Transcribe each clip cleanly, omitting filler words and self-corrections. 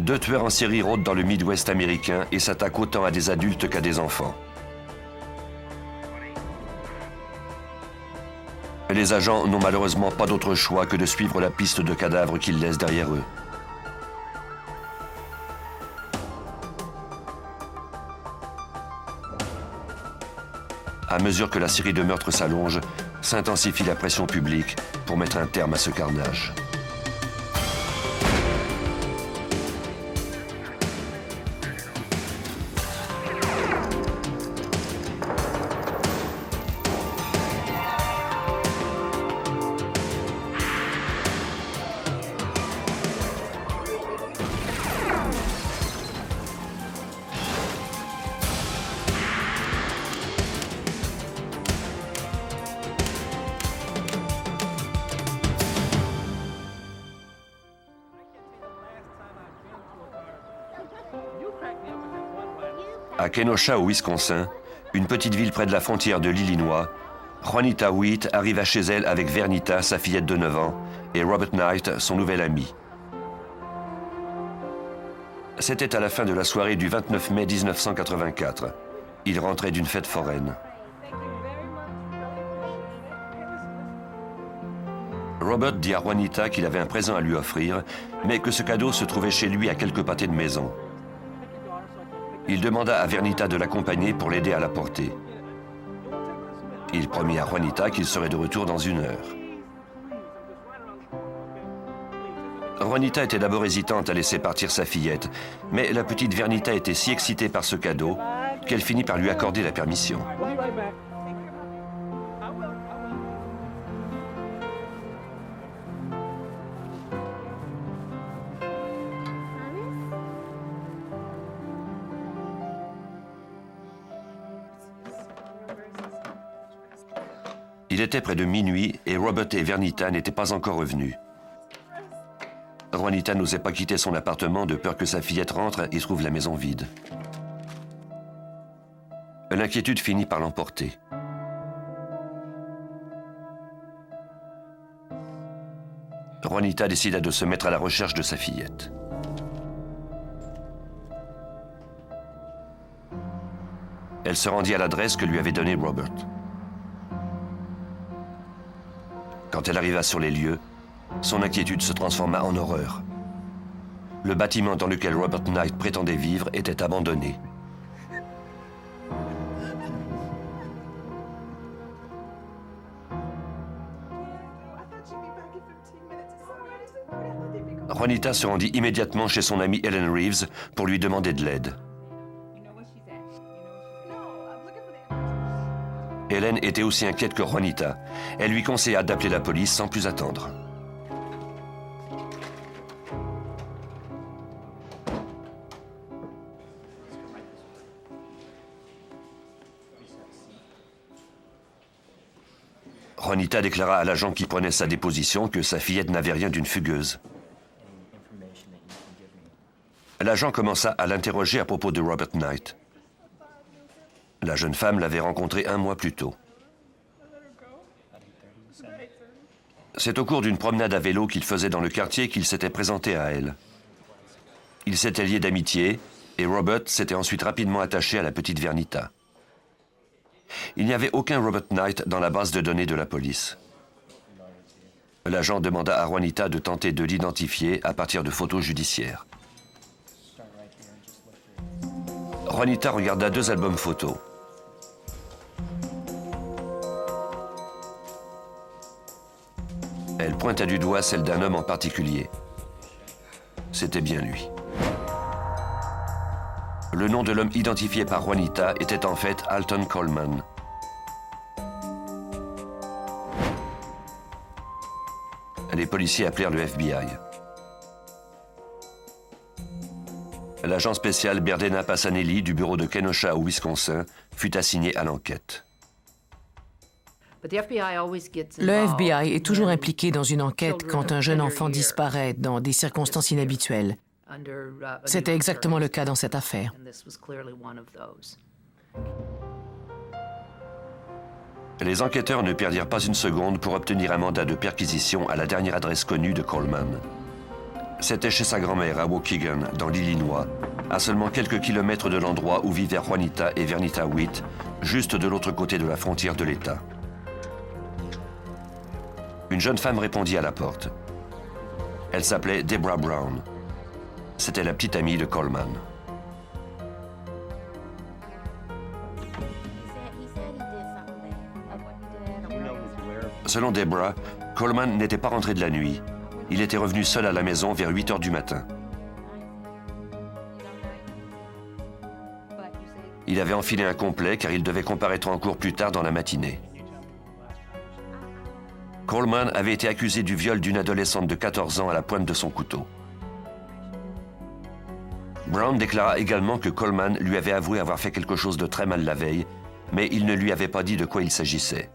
Deux tueurs en série rôdent dans le Midwest américain et s'attaquent autant à des adultes qu'à des enfants. Les agents n'ont malheureusement pas d'autre choix que de suivre la piste de cadavres qu'ils laissent derrière eux. À mesure que la série de meurtres s'allonge, s'intensifie la pression publique pour mettre un terme à ce carnage. À Kenosha, au Wisconsin, une petite ville près de la frontière de l'Illinois, Juanita Witt arriva chez elle avec Vernita, sa fillette de 9 ans, et Robert Knight, son nouvel ami. C'était à la fin de la soirée du 29 mai 1984. Il rentrait d'une fête foraine. Robert dit à Juanita qu'il avait un présent à lui offrir, mais que ce cadeau se trouvait chez lui à quelques pâtés de maison. Il demanda à Vernita de l'accompagner pour l'aider à la porter. Il promit à Juanita qu'il serait de retour dans 1 heure. Juanita était d'abord hésitante à laisser partir sa fillette, mais la petite Vernita était si excitée par ce cadeau qu'elle finit par lui accorder la permission. Il était près de minuit et Robert et Vernita n'étaient pas encore revenus. Juanita n'osait pas quitter son appartement de peur que sa fillette rentre et trouve la maison vide. L'inquiétude finit par l'emporter. Juanita décida de se mettre à la recherche de sa fillette. Elle se rendit à l'adresse que lui avait donnée Robert. Quand elle arriva sur les lieux, son inquiétude se transforma en horreur. Le bâtiment dans lequel Robert Knight prétendait vivre était abandonné. Juanita se rendit immédiatement chez son amie Ellen Reeves pour lui demander de l'aide. Hélène était aussi inquiète que Juanita. Elle lui conseilla d'appeler la police sans plus attendre. Juanita déclara à l'agent qui prenait sa déposition que sa fillette n'avait rien d'une fugueuse. L'agent commença à l'interroger à propos de Robert Knight. La jeune femme l'avait rencontré 1 mois plus tôt. C'est au cours d'une promenade à vélo qu'il faisait dans le quartier qu'il s'était présenté à elle. Ils s'étaient liés d'amitié et Robert s'était ensuite rapidement attaché à la petite Vernita. Il n'y avait aucun Robert Knight dans la base de données de la police. L'agent demanda à Juanita de tenter de l'identifier à partir de photos judiciaires. Juanita regarda 2 albums photos. Elle pointa du doigt celle d'un homme en particulier. C'était bien lui. Le nom de l'homme identifié par Juanita était en fait Alton Coleman. Les policiers appelèrent le FBI. L'agent spécial Berdena Passanelli du bureau de Kenosha au Wisconsin fut assigné à l'enquête. Le FBI est toujours impliqué dans une enquête quand un jeune enfant disparaît dans des circonstances inhabituelles. C'était exactement le cas dans cette affaire. Les enquêteurs ne perdirent pas une seconde pour obtenir un mandat de perquisition à la dernière adresse connue de Coleman. C'était chez sa grand-mère à Waukegan, dans l'Illinois, à seulement quelques kilomètres de l'endroit où vivaient Juanita et Vernita Witt, juste de l'autre côté de la frontière de l'État. Une jeune femme répondit à la porte. Elle s'appelait Deborah Brown. C'était la petite amie de Coleman. Selon Deborah, Coleman n'était pas rentré de la nuit. Il était revenu seul à la maison vers 8 heures du matin. Il avait enfilé un complet car il devait comparaître en cour plus tard dans la matinée. Coleman avait été accusé du viol d'une adolescente de 14 ans à la pointe de son couteau. Brown déclara également que Coleman lui avait avoué avoir fait quelque chose de très mal la veille, mais il ne lui avait pas dit de quoi il s'agissait.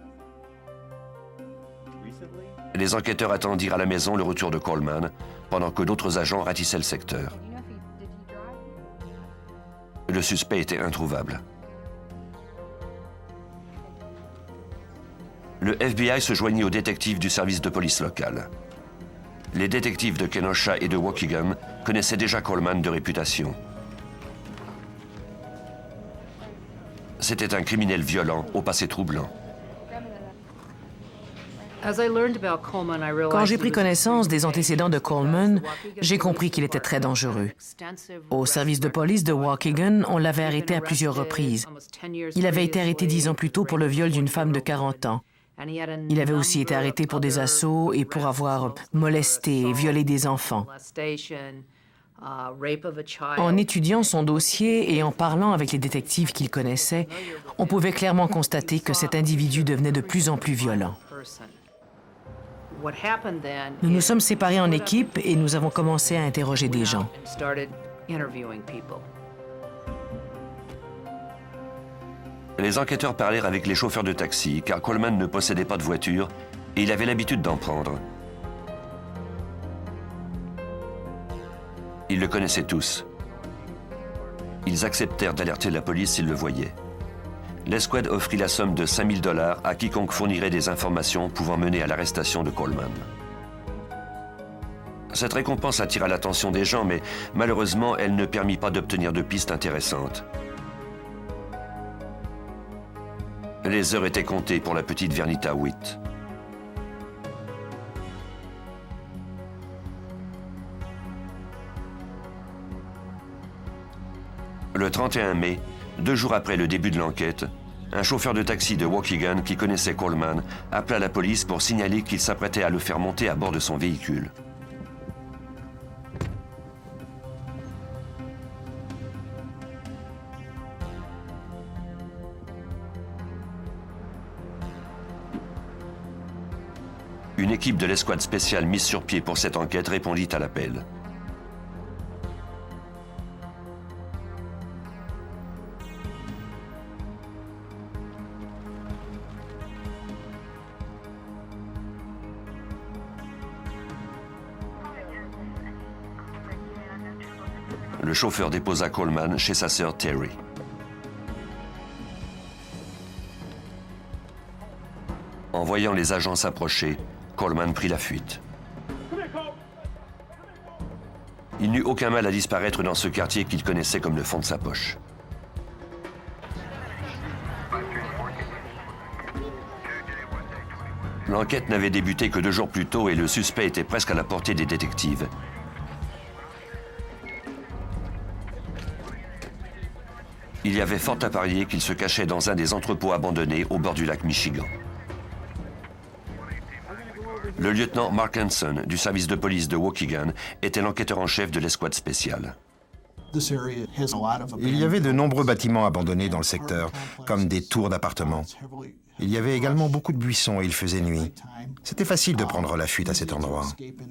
Les enquêteurs attendirent à la maison le retour de Coleman, pendant que d'autres agents ratissaient le secteur. Le suspect était introuvable. Le FBI se joignit aux détectives du service de police local. Les détectives de Kenosha et de Waukegan connaissaient déjà Coleman de réputation. C'était un criminel violent au passé troublant. Quand j'ai pris connaissance des antécédents de Coleman, j'ai compris qu'il était très dangereux. Au service de police de Waukegan, on l'avait arrêté à plusieurs reprises. Il avait été arrêté 10 ans plus tôt pour le viol d'une femme de 40 ans. Il avait aussi été arrêté pour des assauts et pour avoir molesté et violé des enfants. En étudiant son dossier et en parlant avec les détectives qu'il connaissait, on pouvait clairement constater que cet individu devenait de plus en plus violent. Nous nous sommes séparés en équipe et nous avons commencé à interroger des gens. Les enquêteurs parlèrent avec les chauffeurs de taxi, car Coleman ne possédait pas de voiture et il avait l'habitude d'en prendre. Ils le connaissaient tous. Ils acceptèrent d'alerter la police s'ils le voyaient. L'escouade offrit la somme de 5 000 $ à quiconque fournirait des informations pouvant mener à l'arrestation de Coleman. Cette récompense attira l'attention des gens, mais malheureusement, elle ne permit pas d'obtenir de pistes intéressantes. Les heures étaient comptées pour la petite Vernita Witt. Le 31 mai, 2 jours après le début de l'enquête, un chauffeur de taxi de Waukegan qui connaissait Coleman appela la police pour signaler qu'il s'apprêtait à le faire monter à bord de son véhicule. Une équipe de l'escouade spéciale mise sur pied pour cette enquête répondit à l'appel. Le chauffeur déposa Coleman chez sa sœur Terry. En voyant les agents s'approcher, Coleman prit la fuite. Il n'eut aucun mal à disparaître dans ce quartier qu'il connaissait comme le fond de sa poche. L'enquête n'avait débuté que 2 jours plus tôt et le suspect était presque à la portée des détectives. Il y avait fort à parier qu'il se cachait dans un des entrepôts abandonnés au bord du lac Michigan. Le lieutenant Mark Hanson, du service de police de Waukegan, était l'enquêteur en chef de l'escouade spéciale. Il y avait de nombreux bâtiments abandonnés dans le secteur, comme des tours d'appartements. Il y avait également beaucoup de buissons et il faisait nuit. C'était facile de prendre la fuite à cet endroit.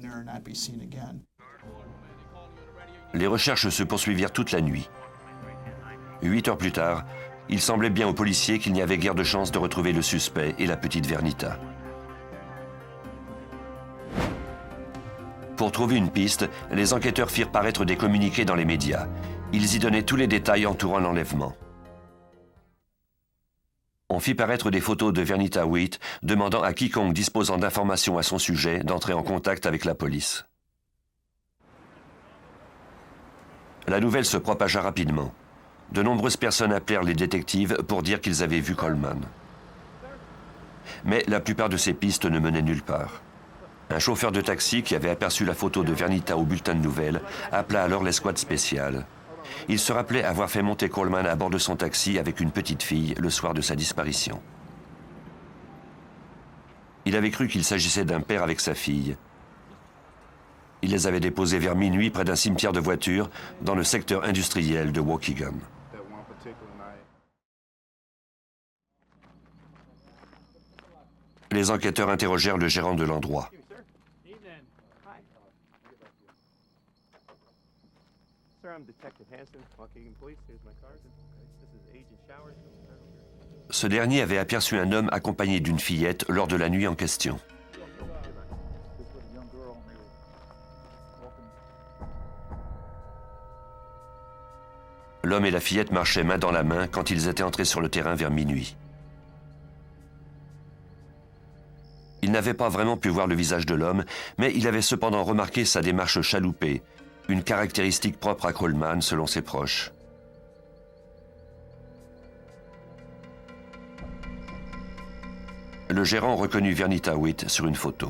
Les recherches se poursuivirent toute la nuit. 8 heures plus tard, il semblait bien aux policiers qu'il n'y avait guère de chance de retrouver le suspect et la petite Vernita. Pour trouver une piste, les enquêteurs firent paraître des communiqués dans les médias. Ils y donnaient tous les détails entourant l'enlèvement. On fit paraître des photos de Vernita Witt, demandant à quiconque disposant d'informations à son sujet d'entrer en contact avec la police. La nouvelle se propagea rapidement. De nombreuses personnes appelèrent les détectives pour dire qu'ils avaient vu Coleman. Mais la plupart de ces pistes ne menaient nulle part. Un chauffeur de taxi qui avait aperçu la photo de Vernita au bulletin de nouvelles appela alors l'escouade spéciale. Il se rappelait avoir fait monter Coleman à bord de son taxi avec une petite fille le soir de sa disparition. Il avait cru qu'il s'agissait d'un père avec sa fille. Il les avait déposés vers minuit près d'un cimetière de voitures dans le secteur industriel de Waukegan. Les enquêteurs interrogèrent le gérant de l'endroit. Ce dernier avait aperçu un homme accompagné d'une fillette lors de la nuit en question. L'homme et la fillette marchaient main dans la main quand ils étaient entrés sur le terrain vers minuit. Il n'avait pas vraiment pu voir le visage de l'homme, mais il avait cependant remarqué sa démarche chaloupée, une caractéristique propre à Coleman selon ses proches. Le gérant reconnut Vernita Witt sur une photo.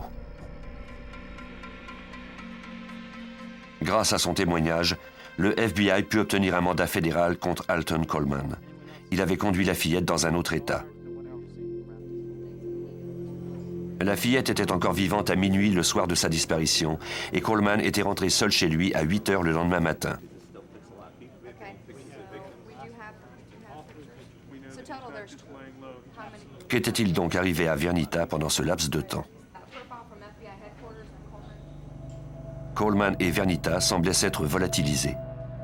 Grâce à son témoignage, le FBI put obtenir un mandat fédéral contre Alton Coleman. Il avait conduit la fillette dans un autre État. La fillette était encore vivante à minuit le soir de sa disparition et Coleman était rentré seul chez lui à 8 heures le lendemain matin. Qu'était-il donc arrivé à Vernita pendant ce laps de temps? Coleman et Vernita semblaient s'être volatilisés.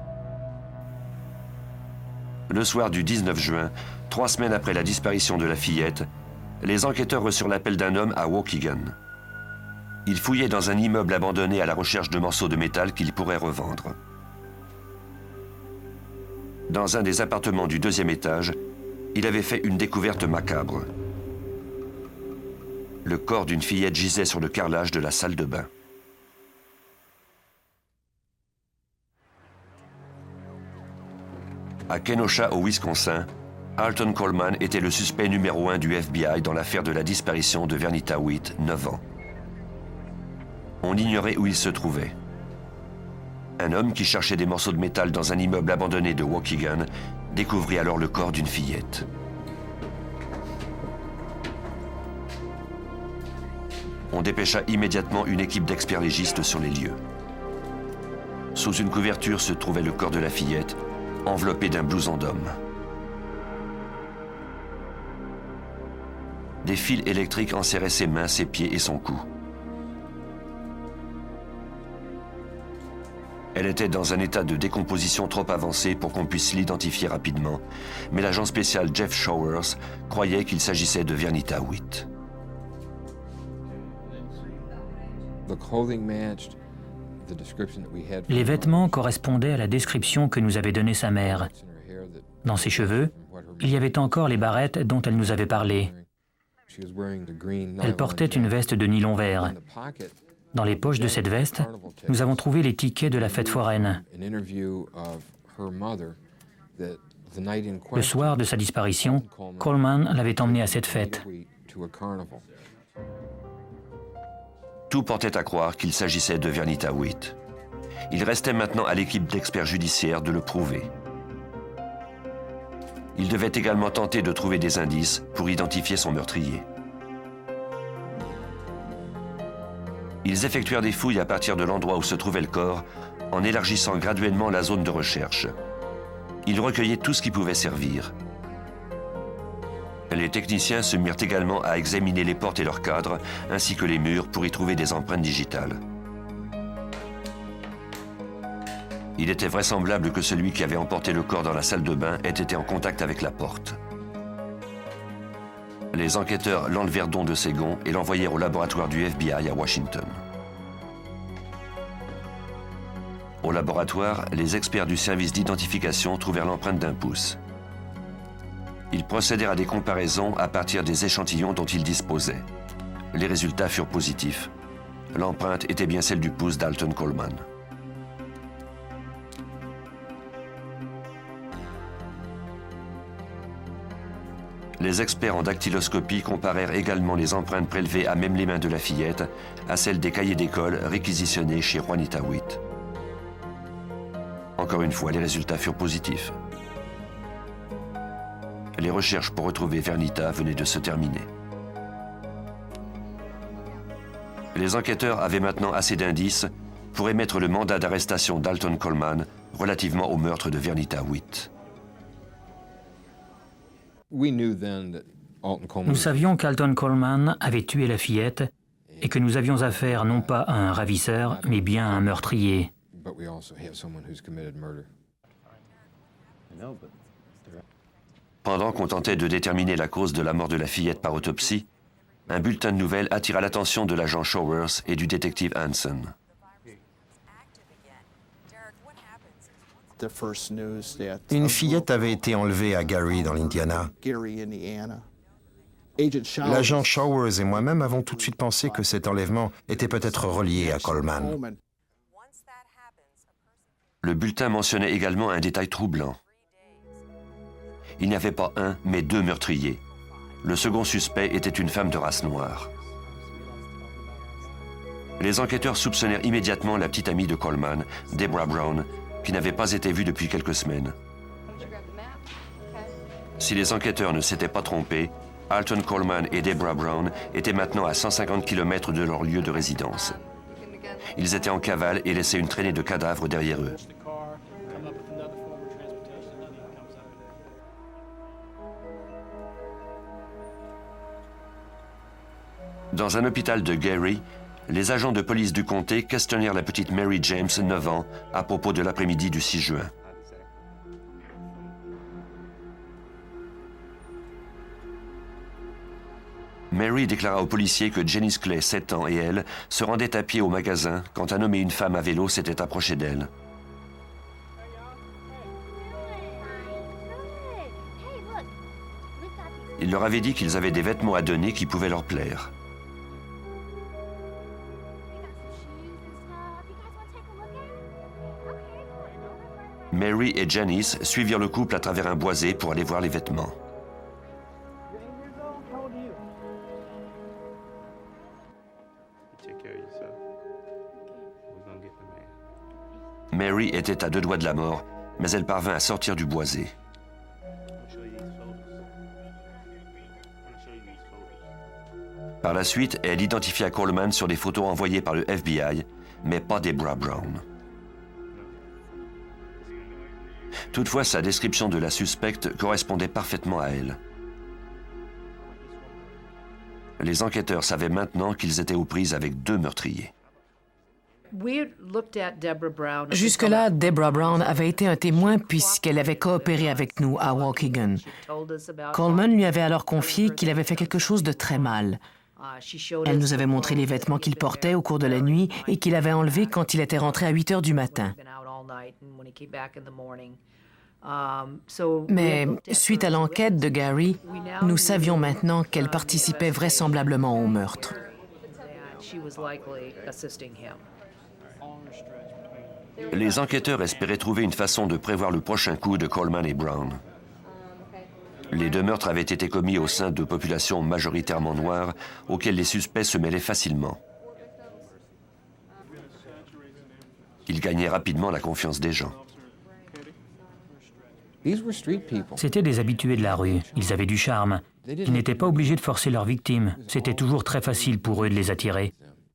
Le soir du 19 juin, 3 semaines après la disparition de la fillette, les enquêteurs reçurent l'appel d'un homme à Waukegan. Il fouillait dans un immeuble abandonné à la recherche de morceaux de métal qu'il pourrait revendre. Dans un des appartements du 2e étage, il avait fait une découverte macabre. Le corps d'une fillette gisait sur le carrelage de la salle de bain. À Kenosha, au Wisconsin, Alton Coleman était le suspect numéro 1 du FBI dans l'affaire de la disparition de Vernita Witt, 9 ans. On ignorait où il se trouvait. Un homme qui cherchait des morceaux de métal dans un immeuble abandonné de Waukegan découvrit alors le corps d'une fillette. On dépêcha immédiatement une équipe d'experts légistes sur les lieux. Sous une couverture se trouvait le corps de la fillette, enveloppé d'un blouson d'homme. Des fils électriques enserraient ses mains, ses pieds et son cou. Elle était dans un état de décomposition trop avancé pour qu'on puisse l'identifier rapidement, mais l'agent spécial Jeff Showers croyait qu'il s'agissait de Vernita Witt. Les vêtements correspondaient à la description que nous avait donnée sa mère. Dans ses cheveux, il y avait encore les barrettes dont elle nous avait parlé. Elle portait une veste de nylon vert. Dans les poches de cette veste, nous avons trouvé les tickets de la fête foraine. Le soir de sa disparition, Coleman l'avait emmenée à cette fête. Tout portait à croire qu'il s'agissait de Vernita Witt. Il restait maintenant à l'équipe d'experts judiciaires de le prouver. Il devait également tenter de trouver des indices pour identifier son meurtrier. Ils effectuèrent des fouilles à partir de l'endroit où se trouvait le corps, en élargissant graduellement la zone de recherche. Ils recueillaient tout ce qui pouvait servir. Les techniciens se mirent également à examiner les portes et leurs cadres, ainsi que les murs pour y trouver des empreintes digitales. Il était vraisemblable que celui qui avait emporté le corps dans la salle de bain ait été en contact avec la porte. Les enquêteurs l'enlevèrent donc de ses gonds et l'envoyèrent au laboratoire du FBI à Washington. Au laboratoire, les experts du service d'identification trouvèrent l'empreinte d'un pouce. Ils procédèrent à des comparaisons à partir des échantillons dont ils disposaient. Les résultats furent positifs. L'empreinte était bien celle du pouce d'Alton Coleman. Les experts en dactyloscopie comparèrent également les empreintes prélevées à même les mains de la fillette à celles des cahiers d'école réquisitionnés chez Juanita Witt. Encore une fois, les résultats furent positifs. Les recherches pour retrouver Vernita venaient de se terminer. Les enquêteurs avaient maintenant assez d'indices pour émettre le mandat d'arrestation d'Alton Coleman relativement au meurtre de Vernita Witt. Nous savions qu'Alton Coleman avait tué la fillette et que nous avions affaire non pas à un ravisseur, mais bien à un meurtrier. Pendant qu'on tentait de déterminer la cause de la mort de la fillette par autopsie, un bulletin de nouvelles attira l'attention de l'agent Showers et du détective Hanson. Une fillette avait été enlevée à Gary, dans l'Indiana. L'agent Showers et moi-même avons tout de suite pensé que cet enlèvement était peut-être relié à Coleman. Le bulletin mentionnait également un détail troublant. Il n'y avait pas un, mais 2 meurtriers. Le second suspect était une femme de race noire. Les enquêteurs soupçonnèrent immédiatement la petite amie de Coleman, Deborah Brown, qui n'avait pas été vue depuis quelques semaines. Si les enquêteurs ne s'étaient pas trompés, Alton Coleman et Deborah Brown étaient maintenant à 150 km de leur lieu de résidence. Ils étaient en cavale et laissaient une traînée de cadavres derrière eux. Dans un hôpital de Gary, les agents de police du comté questionnèrent la petite Mary James, 9 ans, à propos de l'après-midi du 6 juin. Mary déclara aux policiers que Janice Clay, 7 ans, et elle se rendaient à pied au magasin quand un homme et une femme à vélo s'étaient approchés d'elle. Il leur avait dit qu'ils avaient des vêtements à donner qui pouvaient leur plaire. Mary et Janice suivirent le couple à travers un boisé pour aller voir les vêtements. Mary était à 2 doigts de la mort, mais elle parvint à sortir du boisé. Par la suite, elle identifia Coleman sur des photos envoyées par le FBI, mais pas Deborah Brown. Toutefois, sa description de la suspecte correspondait parfaitement à elle. Les enquêteurs savaient maintenant qu'ils étaient aux prises avec 2 meurtriers. Jusque-là, Deborah Brown avait été un témoin puisqu'elle avait coopéré avec nous à Waukegan. Coleman lui avait alors confié qu'il avait fait quelque chose de très mal. Elle nous avait montré les vêtements qu'il portait au cours de la nuit et qu'il avait enlevés quand il était rentré à 8 heures du matin. Mais suite à l'enquête de Gary, nous savions maintenant qu'elle participait vraisemblablement au meurtre. Les enquêteurs espéraient trouver une façon de prévoir le prochain coup de Coleman et Brown. Les 2 meurtres avaient été commis au sein de populations majoritairement noires auxquelles les suspects se mêlaient facilement. Ils gagnaient rapidement la confiance des gens. C'étaient des habitués de la rue. Ils avaient du charme. Ils n'étaient pas obligés de forcer leurs victimes. C'était toujours très facile pour eux de les attirer.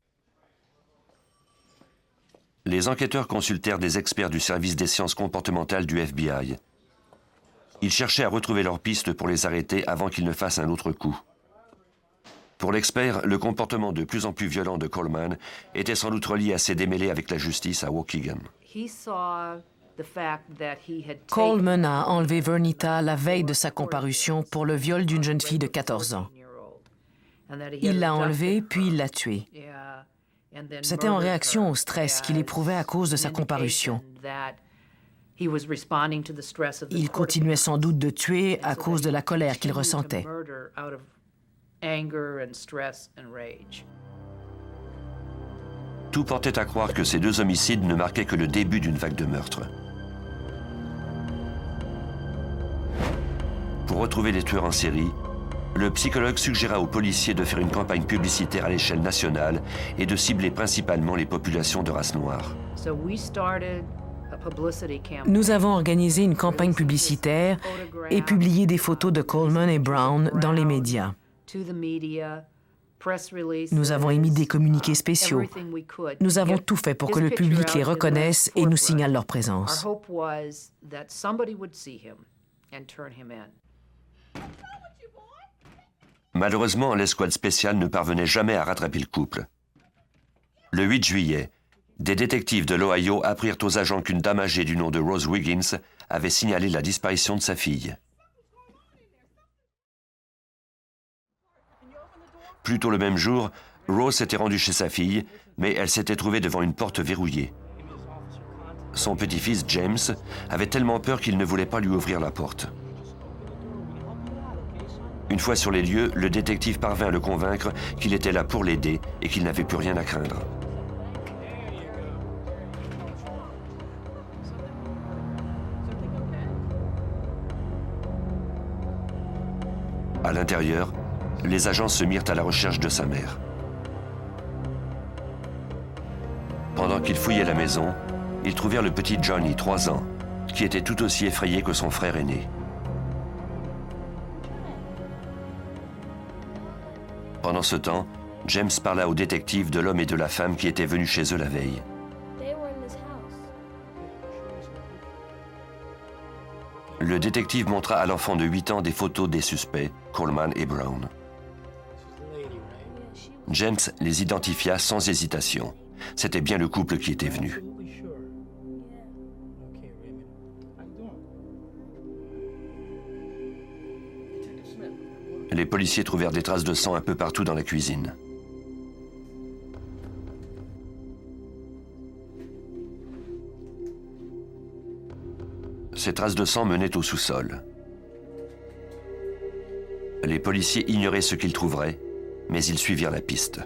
Les enquêteurs consultèrent des experts du service des sciences comportementales du FBI. Ils cherchaient à retrouver leurs pistes pour les arrêter avant qu'ils ne fassent un autre coup. Pour l'expert, le comportement de plus en plus violent de Coleman était sans doute relié à ses démêlés avec la justice à Waukegan. Coleman a enlevé Vernita la veille de sa comparution pour le viol d'une jeune fille de 14 ans. Il l'a enlevée, puis il l'a tuée. C'était en réaction au stress qu'il éprouvait à cause de sa comparution. Il continuait sans doute de tuer à cause de la colère qu'il ressentait. Tout portait à croire que ces 2 homicides ne marquaient que le début d'une vague de meurtres. Pour retrouver les tueurs en série, le psychologue suggéra aux policiers de faire une campagne publicitaire à l'échelle nationale et de cibler principalement les populations de race noire. Nous avons organisé une campagne publicitaire et publié des photos de Coleman et Brown dans les médias. Nous avons émis des communiqués spéciaux. Nous avons tout fait pour que le public les reconnaisse et nous signale leur présence. Malheureusement, l'escouade spéciale ne parvenait jamais à rattraper le couple. Le 8 juillet, des détectives de l'Ohio apprirent aux agents qu'une dame âgée du nom de Rose Wiggins avait signalé la disparition de sa fille. Plus tôt le même jour, Rose s'était rendue chez sa fille, mais elle s'était trouvée devant une porte verrouillée. Son petit-fils, James, avait tellement peur qu'il ne voulait pas lui ouvrir la porte. Une fois sur les lieux, le détective parvint à le convaincre qu'il était là pour l'aider et qu'il n'avait plus rien à craindre. À l'intérieur, les agents se mirent à la recherche de sa mère. Pendant qu'ils fouillaient la maison, ils trouvèrent le petit Johnny, 3 ans, qui était tout aussi effrayé que son frère aîné. Pendant ce temps, James parla au détective de l'homme et de la femme qui étaient venus chez eux la veille. Le détective montra à l'enfant de 8 ans des photos des suspects, Coleman et Brown. James les identifia sans hésitation. C'était bien le couple qui était venu. Les policiers trouvèrent des traces de sang un peu partout dans la cuisine. Ces traces de sang menaient au sous-sol. Les policiers ignoraient ce qu'ils trouveraient, mais ils suivirent la piste.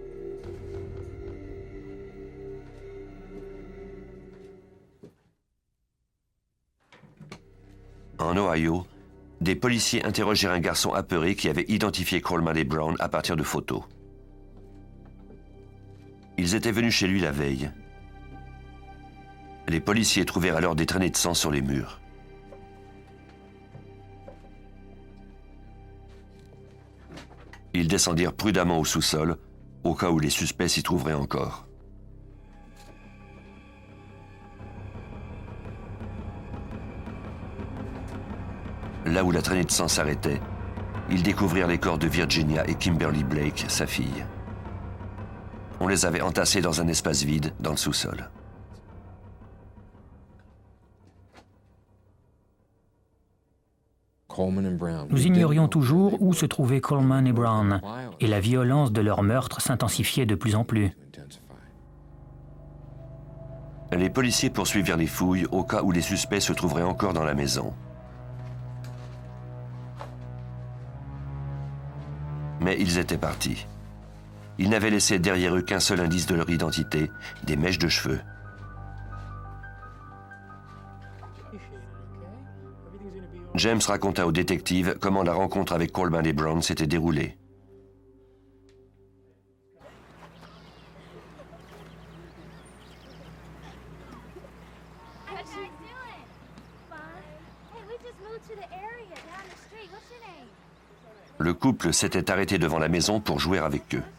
En Ohio, des policiers interrogèrent un garçon apeuré qui avait identifié Coleman et Brown à partir de photos. Ils étaient venus chez lui la veille. Les policiers trouvèrent alors des traînées de sang sur les murs. Ils descendirent prudemment au sous-sol, au cas où les suspects s'y trouveraient encore. Là où la traînée de sang s'arrêtait, ils découvrirent les corps de Virginia et Kimberly Blake, sa fille. On les avait entassés dans un espace vide dans le sous-sol. Nous ignorions toujours où se trouvaient Coleman et Brown, et la violence de leur meurtre s'intensifiait de plus en plus. Les policiers poursuivirent les fouilles au cas où les suspects se trouveraient encore dans la maison. Mais ils étaient partis. Ils n'avaient laissé derrière eux qu'un seul indice de leur identité, des mèches de cheveux. James raconta au détective comment la rencontre avec Coleman et Brown s'était déroulée. Le couple s'était arrêté devant la maison pour jouer avec eux.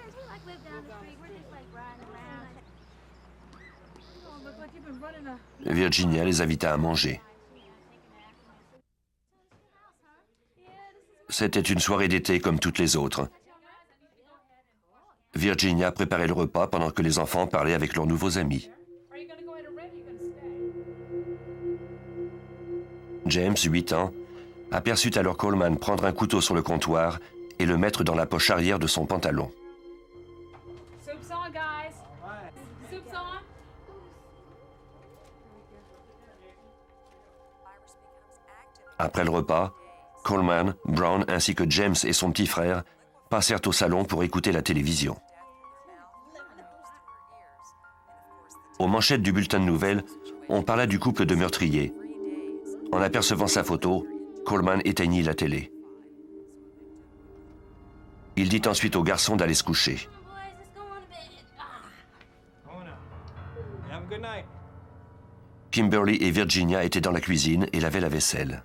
Virginia les invita à manger. C'était une soirée d'été comme toutes les autres. Virginia préparait le repas pendant que les enfants parlaient avec leurs nouveaux amis. James, 8 ans, aperçut alors Coleman prendre un couteau sur le comptoir et le mettre dans la poche arrière de son pantalon. Après le repas, Coleman, Brown ainsi que James et son petit frère passèrent au salon pour écouter la télévision. Aux manchettes du bulletin de nouvelles, on parla du couple de meurtriers. En apercevant sa photo, Coleman éteignit la télé. Il dit ensuite au garçon d'aller se coucher. Kimberly et Virginia étaient dans la cuisine et lavaient la vaisselle.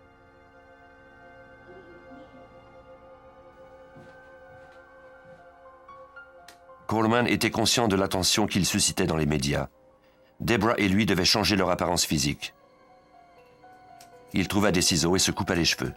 Coleman était conscient de l'attention qu'il suscitait dans les médias. Deborah et lui devaient changer leur apparence physique. Il trouva des ciseaux et se coupa les cheveux.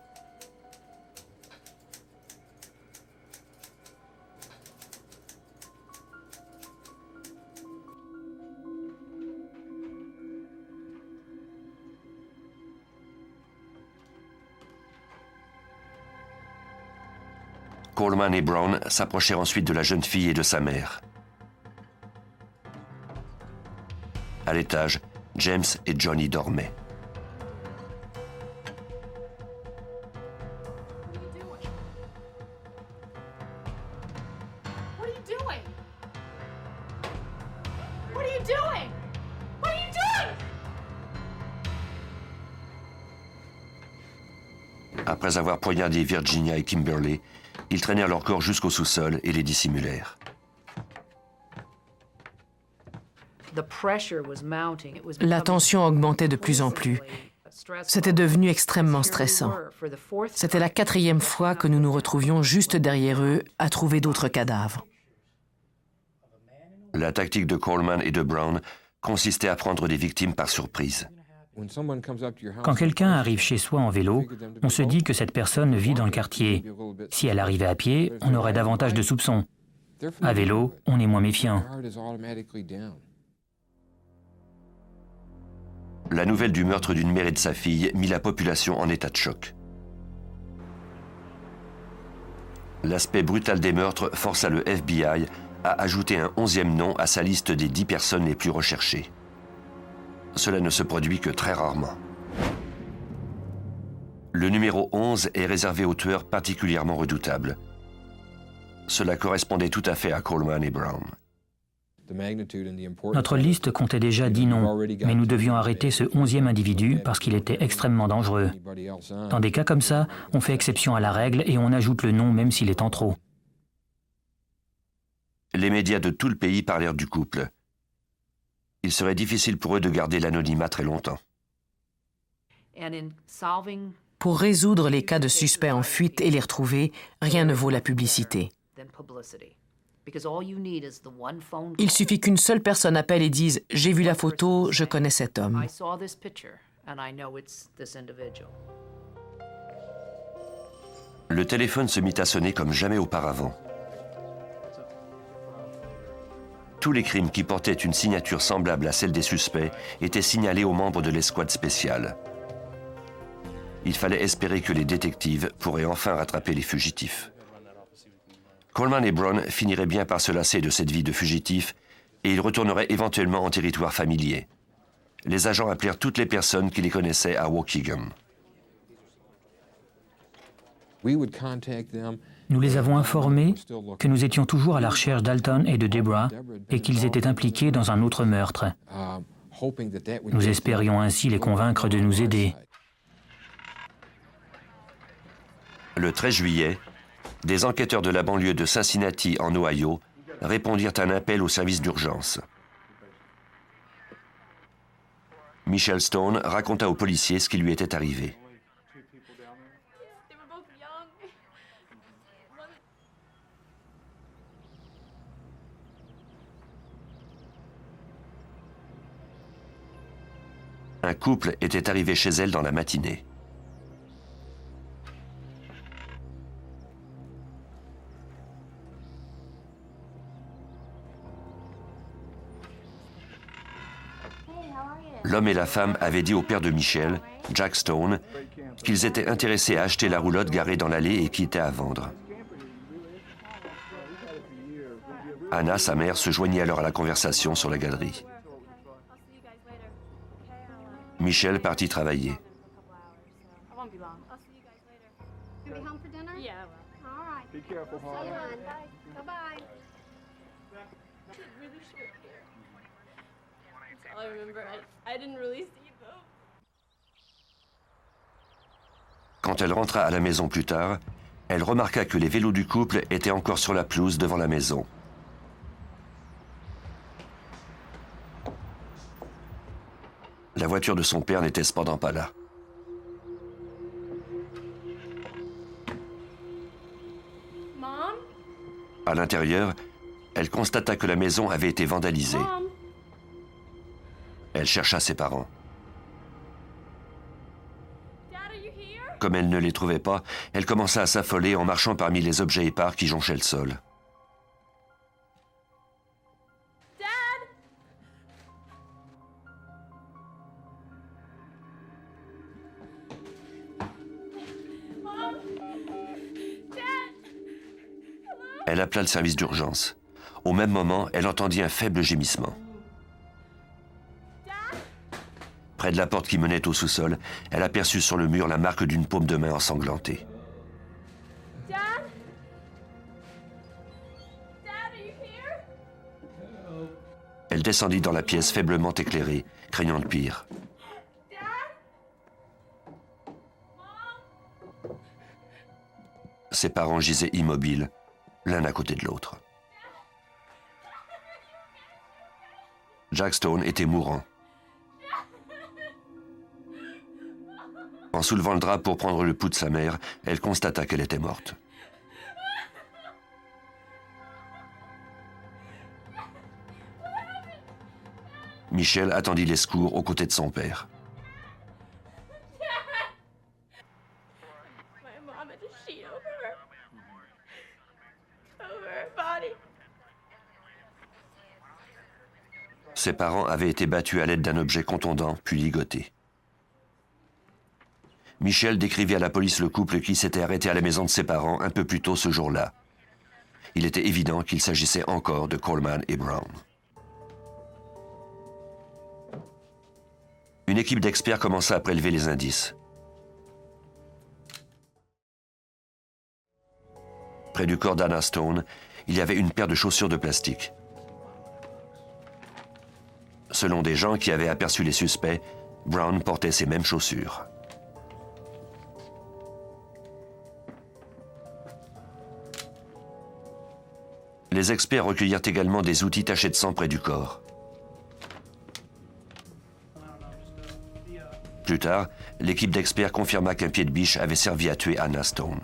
Coleman et Brown s'approchèrent ensuite de la jeune fille et de sa mère. À l'étage, James et Johnny dormaient. Après avoir poignardé Virginia et Kimberly, ils traînèrent leur corps jusqu'au sous-sol et les dissimulèrent. La tension augmentait de plus en plus. C'était devenu extrêmement stressant. C'était la 4e fois que nous nous retrouvions juste derrière eux à trouver d'autres cadavres. La tactique de Coleman et de Brown consistait à prendre des victimes par surprise. Quand quelqu'un arrive chez soi en vélo, on se dit que cette personne vit dans le quartier. Si elle arrivait à pied, on aurait davantage de soupçons. À vélo, on est moins méfiant. La nouvelle du meurtre d'une mère et de sa fille mit la population en état de choc. L'aspect brutal des meurtres força le FBI à ajouter un 11e nom à sa liste des 10 personnes les plus recherchées. Cela ne se produit que très rarement. Le numéro 11 est réservé aux tueurs particulièrement redoutables. Cela correspondait tout à fait à Coleman et Brown. Notre liste comptait déjà 10 noms, mais nous devions arrêter ce 11e individu parce qu'il était extrêmement dangereux. Dans des cas comme ça, on fait exception à la règle et on ajoute le nom même s'il est en trop. Les médias de tout le pays parlèrent du couple. Il serait difficile pour eux de garder l'anonymat très longtemps. Pour résoudre les cas de suspects en fuite et les retrouver, rien ne vaut la publicité. Il suffit qu'une seule personne appelle et dise « J'ai vu la photo, je connais cet homme ». Le téléphone se mit à sonner comme jamais auparavant. Tous les crimes qui portaient une signature semblable à celle des suspects étaient signalés aux membres de l'escouade spéciale. Il fallait espérer que les détectives pourraient enfin rattraper les fugitifs. Coleman et Brown finiraient bien par se lasser de cette vie de fugitif et ils retourneraient éventuellement en territoire familier. Les agents appelèrent toutes les personnes qui les connaissaient à Waukegan. Nous les avons informés que nous étions toujours à la recherche d'Alton et de Deborah et qu'ils étaient impliqués dans un autre meurtre. Nous espérions ainsi les convaincre de nous aider. Le 13 juillet, des enquêteurs de la banlieue de Cincinnati, en Ohio, répondirent à un appel au service d'urgence. Michelle Stone raconta aux policiers ce qui lui était arrivé. Un couple était arrivé chez elle dans la matinée. L'homme et la femme avaient dit au père de Michelle, Jack Stone, qu'ils étaient intéressés à acheter la roulotte garée dans l'allée et qui était à vendre. Anna, sa mère, se joignit alors à la conversation sur la galerie. Michelle partit travailler. Quand elle rentra à la maison plus tard, Elle remarqua que les vélos du couple étaient encore sur la pelouse devant la maison. La voiture de son père n'était cependant pas là. À l'intérieur, elle constata que la maison avait été vandalisée. Elle chercha ses parents. Comme elle ne les trouvait pas, elle commença à s'affoler en marchant parmi les objets épars qui jonchaient le sol. Elle appela le service d'urgence. Au même moment, elle entendit un faible gémissement. Près de la porte qui menait au sous-sol, elle aperçut sur le mur la marque d'une paume de main ensanglantée. Elle descendit dans la pièce faiblement éclairée, craignant le pire. Ses parents gisaient immobiles, l'un à côté de l'autre. Jack Stone était mourant. En soulevant le drap pour prendre le pouls de sa mère, elle constata qu'elle était morte. Michelle attendit les secours aux côtés de son père. Ses parents avaient été battus à l'aide d'un objet contondant, puis ligotés. Michelle décrivit à la police le couple qui s'était arrêté à la maison de ses parents un peu plus tôt ce jour-là. Il était évident qu'il s'agissait encore de Coleman et Brown. Une équipe d'experts commença à prélever les indices. Près du corps d'Anna Stone, il y avait une paire de chaussures de plastique. Selon des gens qui avaient aperçu les suspects, Brown portait ces mêmes chaussures. Les experts recueillirent également des outils tachés de sang près du corps. Plus tard, l'équipe d'experts confirma qu'un pied de biche avait servi à tuer Anna Stone.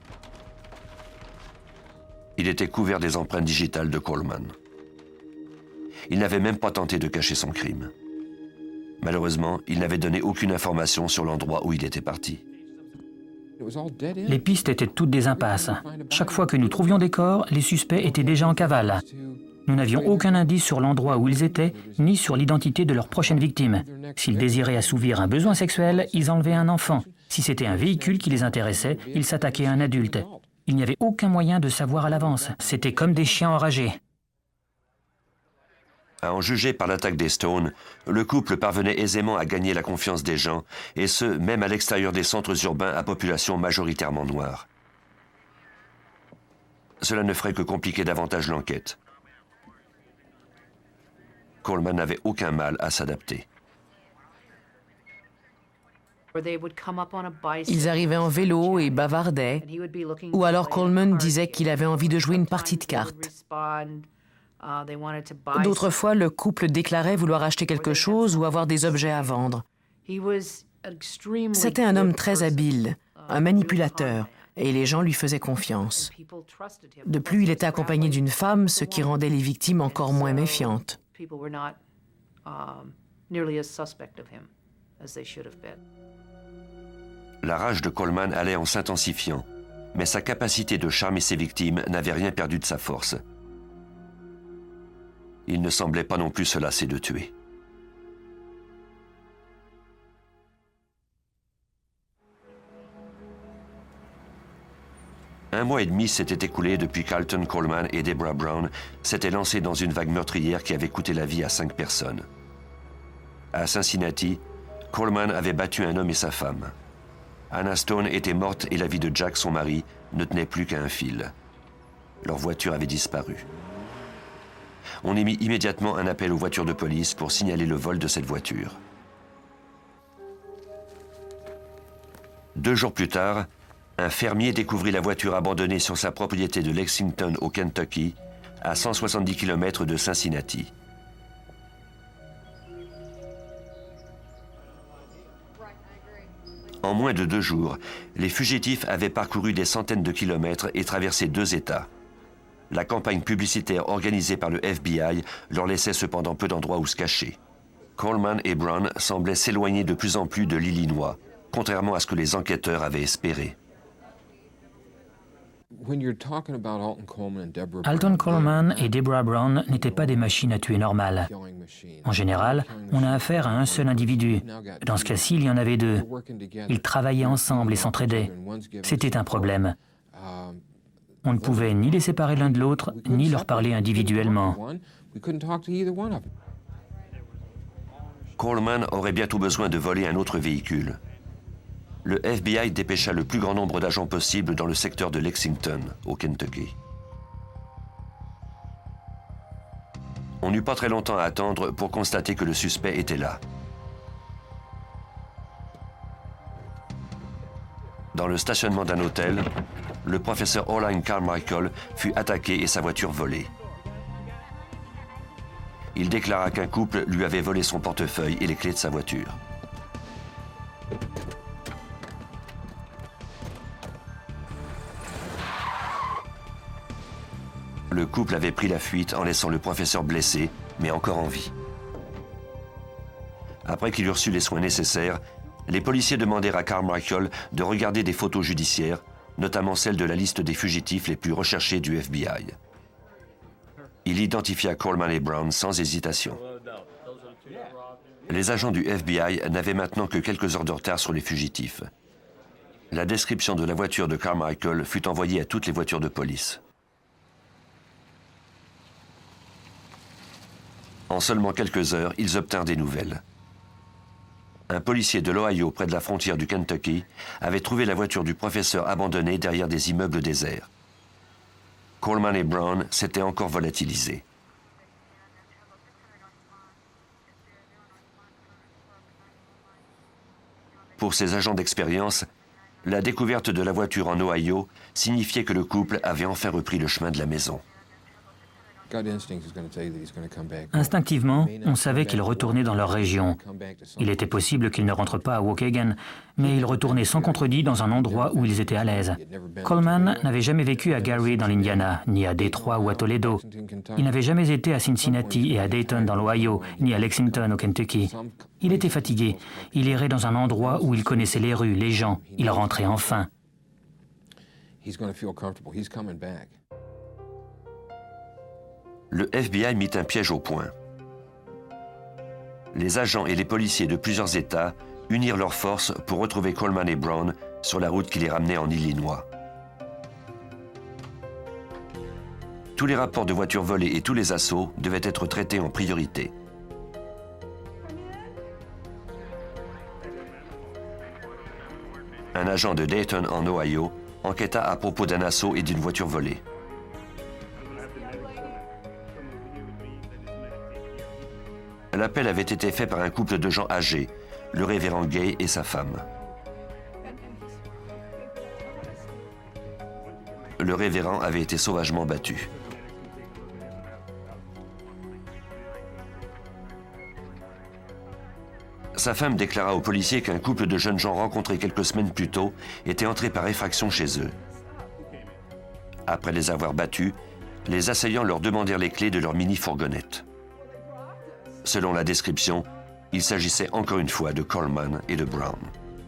Il était couvert des empreintes digitales de Coleman. Il n'avait même pas tenté de cacher son crime. Malheureusement, il n'avait donné aucune information sur l'endroit où il était parti. Les pistes étaient toutes des impasses. Chaque fois que nous trouvions des corps, les suspects étaient déjà en cavale. Nous n'avions aucun indice sur l'endroit où ils étaient, ni sur l'identité de leur prochaine victime. S'ils désiraient assouvir un besoin sexuel, ils enlevaient un enfant. Si c'était un véhicule qui les intéressait, ils s'attaquaient à un adulte. Il n'y avait aucun moyen de savoir à l'avance. C'était comme des chiens enragés. À en juger par l'attaque des Stone, le couple parvenait aisément à gagner la confiance des gens, et ce, même à l'extérieur des centres urbains à population majoritairement noire. Cela ne ferait que compliquer davantage l'enquête. Coleman n'avait aucun mal à s'adapter. Ils arrivaient en vélo et bavardaient, ou alors Coleman disait qu'il avait envie de jouer une partie de cartes. D'autres fois, le couple déclarait vouloir acheter quelque chose ou avoir des objets à vendre. C'était un homme très habile, un manipulateur, et les gens lui faisaient confiance. De plus, il était accompagné d'une femme, ce qui rendait les victimes encore moins méfiantes. La rage de Coleman allait en s'intensifiant, mais sa capacité de charmer ses victimes n'avait rien perdu de sa force. Il ne semblait pas non plus se lasser de tuer. Un mois et demi s'était écoulé depuis qu'Alton Coleman et Deborah Brown s'étaient lancés dans une vague meurtrière qui avait coûté la vie à 5 personnes. À Cincinnati, Coleman avait battu un homme et sa femme. Anna Stone était morte et la vie de Jack, son mari, ne tenait plus qu'à un fil. Leur voiture avait disparu. On émit immédiatement un appel aux voitures de police pour signaler le vol de cette voiture. 2 jours plus tard, un fermier découvrit la voiture abandonnée sur sa propriété de Lexington au Kentucky, à 170 km de Cincinnati. En moins de 2 jours, les fugitifs avaient parcouru des centaines de kilomètres et traversé 2 États. La campagne publicitaire organisée par le FBI leur laissait cependant peu d'endroits où se cacher. Coleman et Brown semblaient s'éloigner de plus en plus de l'Illinois, contrairement à ce que les enquêteurs avaient espéré. Alton Coleman et Deborah Brown n'étaient pas des machines à tuer normales. En général, on a affaire à un seul individu. Dans ce cas-ci, il y en avait 2. Ils travaillaient ensemble et s'entraidaient. C'était un problème. On ne pouvait ni les séparer l'un de l'autre, ni leur parler individuellement. Coleman aurait bientôt besoin de voler un autre véhicule. Le FBI dépêcha le plus grand nombre d'agents possible dans le secteur de Lexington, au Kentucky. On n'eut pas très longtemps à attendre pour constater que le suspect était là. Dans le stationnement d'un hôtel, le professeur Oline Carmichael fut attaqué et sa voiture volée. Il déclara qu'un couple lui avait volé son portefeuille et les clés de sa voiture. Le couple avait pris la fuite en laissant le professeur blessé, mais encore en vie. Après qu'il eut reçu les soins nécessaires, les policiers demandèrent à Carmichael de regarder des photos judiciaires, notamment celles de la liste des fugitifs les plus recherchés du FBI. Il identifia Coleman et Brown sans hésitation. Les agents du FBI n'avaient maintenant que quelques heures de retard sur les fugitifs. La description de la voiture de Carmichael fut envoyée à toutes les voitures de police. En seulement quelques heures, ils obtinrent des nouvelles. Un policier de l'Ohio, près de la frontière du Kentucky, avait trouvé la voiture du professeur abandonnée derrière des immeubles déserts. Coleman et Brown s'étaient encore volatilisés. Pour ces agents d'expérience, la découverte de la voiture en Ohio signifiait que le couple avait enfin repris le chemin de la maison. Instinctivement, on savait qu'ils retournaient dans leur région. Il était possible qu'ils ne rentrent pas à Waukegan, mais ils retournaient sans contredit dans un endroit où ils étaient à l'aise. Coleman n'avait jamais vécu à Gary dans l'Indiana, ni à Détroit ou à Toledo. Il n'avait jamais été à Cincinnati et à Dayton dans l'Ohio, ni à Lexington au Kentucky. Il était fatigué. Il errait dans un endroit où il connaissait les rues, les gens. Il rentrait enfin. Le FBI mit un piège au point. Les agents et les policiers de plusieurs États unirent leurs forces pour retrouver Coleman et Brown sur la route qui les ramenait en Illinois. Tous les rapports de voitures volées et tous les assauts devaient être traités en priorité. Un agent de Dayton en Ohio enquêta à propos d'un assaut et d'une voiture volée. L'appel avait été fait par un couple de gens âgés, le révérend Gay et sa femme. Le révérend avait été sauvagement battu. Sa femme déclara aux policiers qu'un couple de jeunes gens rencontrés quelques semaines plus tôt était entré par effraction chez eux. Après les avoir battus, les assaillants leur demandèrent les clés de leur mini-fourgonnette. Selon la description, il s'agissait encore une fois de Coleman et de Brown.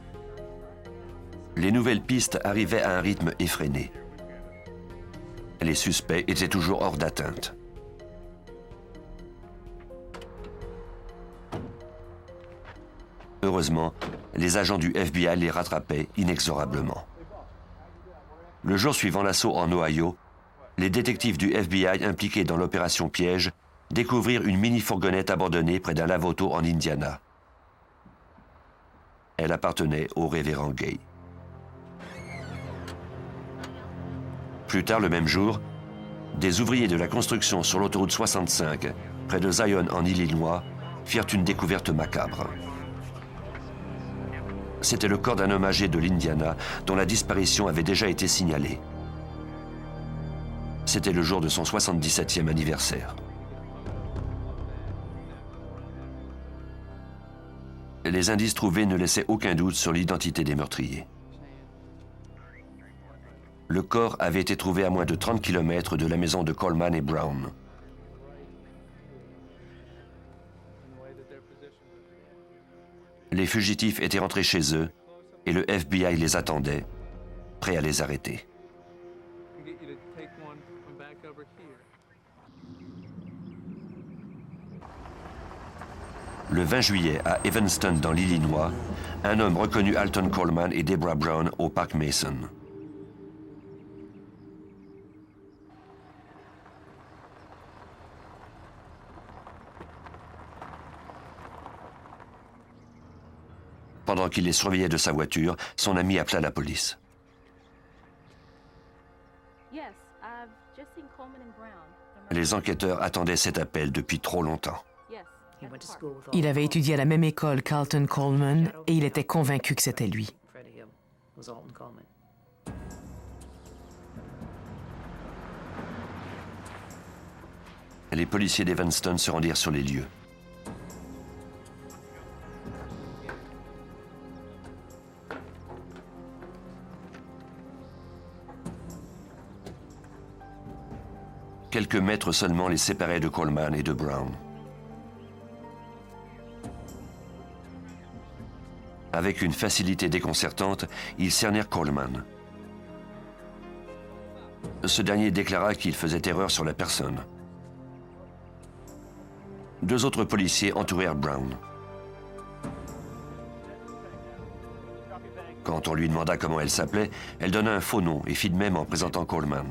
Les nouvelles pistes arrivaient à un rythme effréné. Les suspects étaient toujours hors d'atteinte. Heureusement, les agents du FBI les rattrapaient inexorablement. Le jour suivant l'assaut en Ohio, les détectives du FBI impliqués dans l'opération Piège découvrirent une mini-fourgonnette abandonnée près d'un lave-auto en Indiana. Elle appartenait au révérend Gay. Plus tard le même jour, des ouvriers de la construction sur l'autoroute 65, près de Zion en Illinois, firent une découverte macabre. C'était le corps d'un homme âgé de l'Indiana dont la disparition avait déjà été signalée. C'était le jour de son 77e anniversaire. Les indices trouvés ne laissaient aucun doute sur l'identité des meurtriers. Le corps avait été trouvé à moins de 30 km de la maison de Coleman et Brown. Les fugitifs étaient rentrés chez eux et le FBI les attendait, prêt à les arrêter. Le 20 juillet, à Evanston, dans l'Illinois, un homme reconnut Alton Coleman et Deborah Brown au parc Mason. Pendant qu'il les surveillait de sa voiture, son ami appela la police. Les enquêteurs attendaient cet appel depuis trop longtemps. Il avait étudié à la même école qu'Alton Coleman et il était convaincu que c'était lui. Les policiers d'Evanston se rendirent sur les lieux. Quelques mètres seulement les séparaient de Coleman et de Brown. Avec une facilité déconcertante, ils cernèrent Coleman. Ce dernier déclara qu'il faisait erreur sur la personne. Deux autres policiers entourèrent Brown. Quand on lui demanda comment elle s'appelait, elle donna un faux nom et fit de même en présentant Coleman.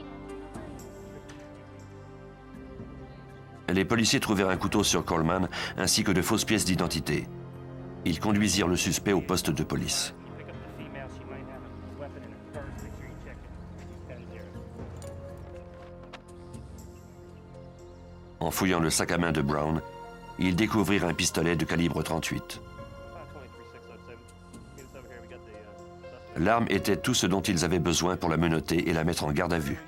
Les policiers trouvèrent un couteau sur Coleman ainsi que de fausses pièces d'identité. Ils conduisirent le suspect au poste de police. En fouillant le sac à main de Brown, ils découvrirent un pistolet de calibre 38. L'arme était tout ce dont ils avaient besoin pour la menotter et la mettre en garde à vue.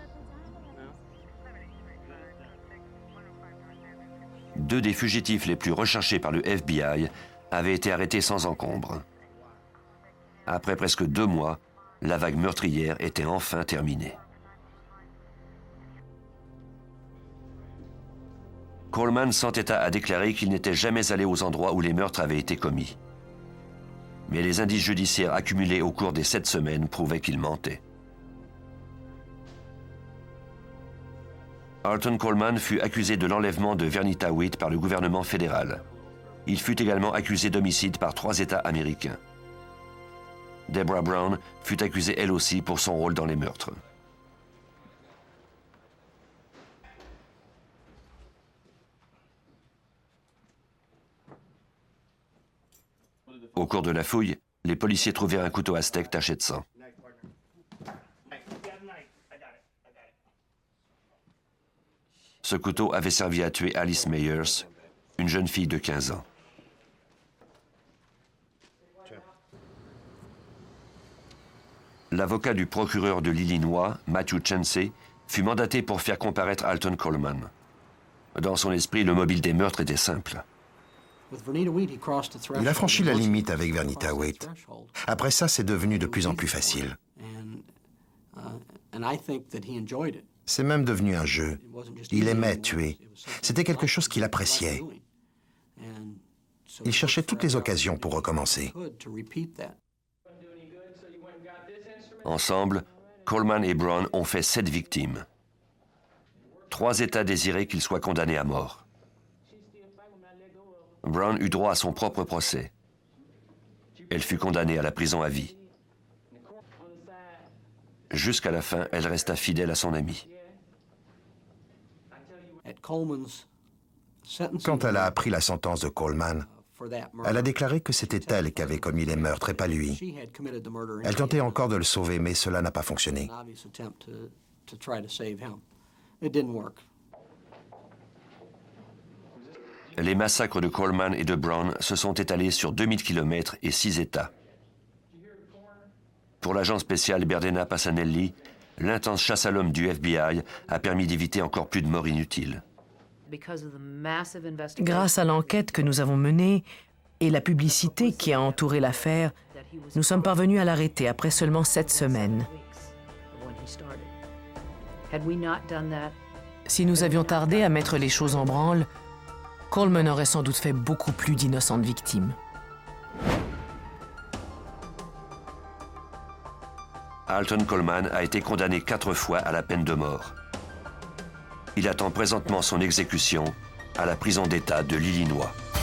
Deux des fugitifs les plus recherchés par le FBI avaient été arrêtés sans encombre. Après presque 2 mois, la vague meurtrière était enfin terminée. Coleman s'entêta à déclarer qu'il n'était jamais allé aux endroits où les meurtres avaient été commis. Mais les indices judiciaires accumulés au cours des 7 semaines prouvaient qu'il mentait. Alton Coleman fut accusé de l'enlèvement de Vernita Witt par le gouvernement fédéral. Il fut également accusé d'homicide par 3 États américains. Deborah Brown fut accusée elle aussi pour son rôle dans les meurtres. Au cours de la fouille, les policiers trouvèrent un couteau aztèque taché de sang. Ce couteau avait servi à tuer Alice Myers, une jeune fille de 15 ans. L'avocat du procureur de l'Illinois, Matthew Chancey, fut mandaté pour faire comparaître Alton Coleman. Dans son esprit, le mobile des meurtres était simple. Il a franchi la limite avec Vernita Witt. Après ça, c'est devenu de plus en plus facile. C'est même devenu un jeu. Il aimait tuer. C'était quelque chose qu'il appréciait. Il cherchait toutes les occasions pour recommencer. Ensemble, Coleman et Brown ont fait 7 victimes. 3 États désiraient qu'il soit condamné à mort. Brown eut droit à son propre procès. Elle fut condamnée à la prison à vie. Jusqu'à la fin, elle resta fidèle à son ami. Quand elle a appris la sentence de Coleman, elle a déclaré que c'était elle qui avait commis les meurtres et pas lui. Elle tentait encore de le sauver, mais cela n'a pas fonctionné. les massacres de Coleman et de Brown se sont étalés sur 2000 km et 6 États. Pour l'agent spécial Berdena Passanelli, l'intense chasse à l'homme du FBI a permis d'éviter encore plus de morts inutiles. Grâce à l'enquête que nous avons menée et la publicité qui a entouré l'affaire, nous sommes parvenus à l'arrêter après seulement 7 semaines. Si nous avions tardé à mettre les choses en branle, Coleman aurait sans doute fait beaucoup plus d'innocentes victimes. Alton Coleman a été condamné 4 fois à la peine de mort. Il attend présentement son exécution à la prison d'État de l'Illinois.